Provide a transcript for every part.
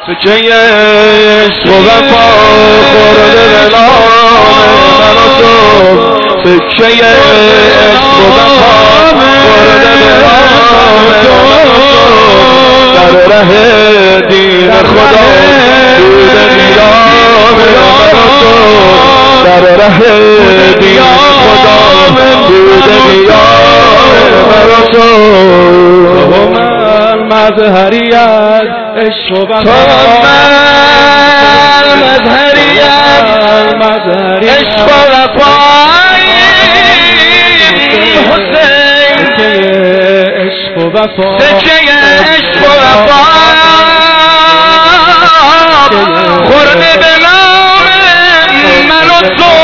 سکه عشق و وفا خورده به نام من و تو سکه عشق و وفا خورده به نام من و تو در ره دین خدا بوده قیام من و تو در ره دین خدا بوده قیام من و تو مظهریت عشق و وفا مظهریت عشق و وفای حسین عشق و وفا سکه عشق و وفا خورده به نام من و تو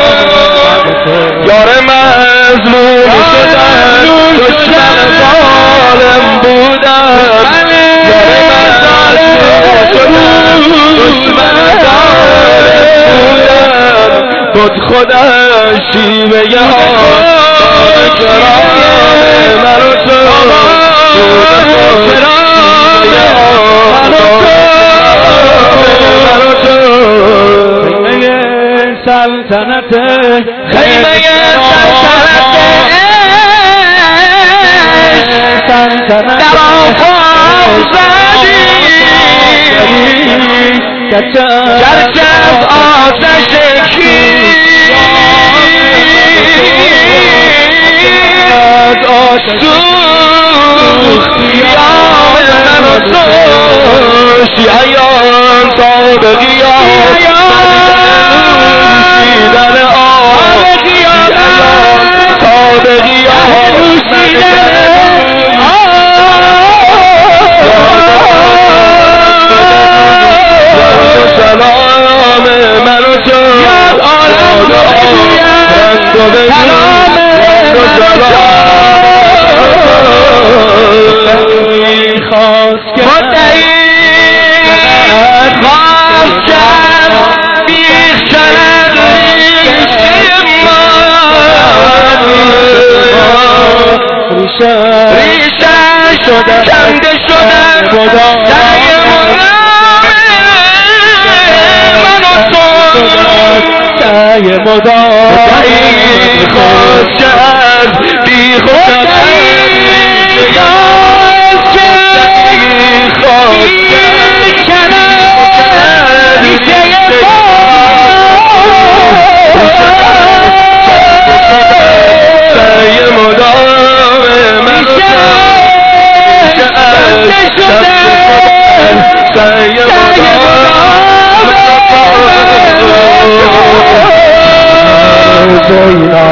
یار مظلوم شدن دشمن ظالم بودن خود خودش شیوه آن کرام من و تو خیمه سلطنت خیمه سلطنت در آفاق زدی گرچه از آتش سوختی آم من و تو شیعیان تا به قیام نوشیدن آب شیعیان تا به قیام سلام من و تو رند و بگو خواست کرد بیخ شد ریشه من ریشه شده کنده شده سعی من و تو سعی مدام خواست کرد بیخ Zeyna